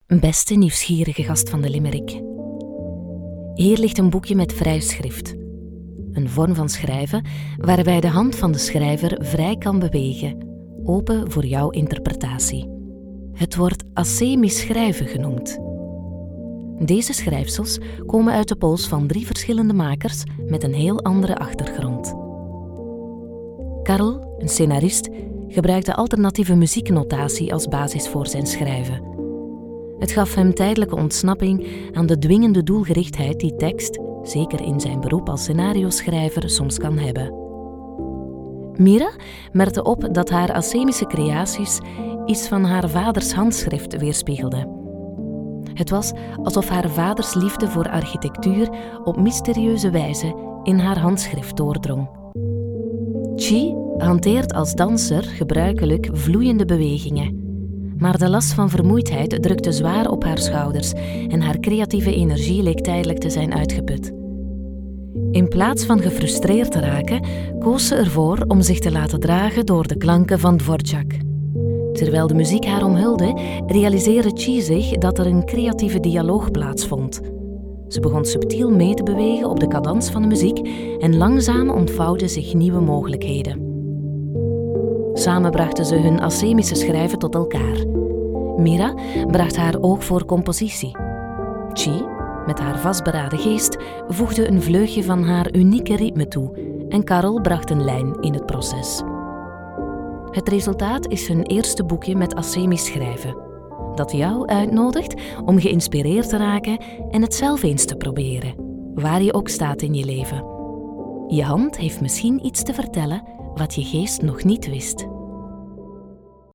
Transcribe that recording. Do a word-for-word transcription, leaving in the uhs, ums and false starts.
Beste nieuwsgierige gast van de Limerick. Hier ligt een boekje met vrij schrift. Een vorm van schrijven waarbij de hand van de schrijver vrij kan bewegen, open voor jouw interpretatie. Het wordt asemisch schrijven genoemd. Deze schrijfsels komen uit de pols van drie verschillende makers met een heel andere achtergrond. Karel, een scenarist, gebruikte alternatieve muzieknotatie als basis voor zijn schrijven. Het gaf hem tijdelijke ontsnapping aan de dwingende doelgerichtheid die tekst, zeker in zijn beroep als scenarioschrijver, soms kan hebben. Mira merkte op dat haar asemische creaties iets van haar vaders handschrift weerspiegelden. Het was alsof haar vaders liefde voor architectuur op mysterieuze wijze in haar handschrift doordrong. Chi hanteert als danser gebruikelijk vloeiende bewegingen. Maar de last van vermoeidheid drukte zwaar op haar schouders en haar creatieve energie leek tijdelijk te zijn uitgeput. In plaats van gefrustreerd te raken, koos ze ervoor om zich te laten dragen door de klanken van Dvorak. Terwijl de muziek haar omhulde, realiseerde Chi zich dat er een creatieve dialoog plaatsvond. Ze begon subtiel mee te bewegen op de cadans van de muziek en langzaam ontvouwden zich nieuwe mogelijkheden. Samen brachten ze hun asemische schrijven tot elkaar. Mira bracht haar oog voor compositie. Chi, met haar vastberaden geest, voegde een vleugje van haar unieke ritme toe en Karel bracht een lijn in het proces. Het resultaat is hun eerste boekje met asemisch schrijven, dat jou uitnodigt om geïnspireerd te raken en het zelf eens te proberen, waar je ook staat in je leven. Je hand heeft misschien iets te vertellen wat je geest nog niet wist.